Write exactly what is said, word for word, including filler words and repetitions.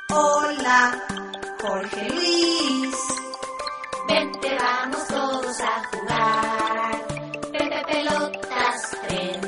Hola, Jorge Luis. Vente, vamos todos a jugar. Pepe Pelotas, tren.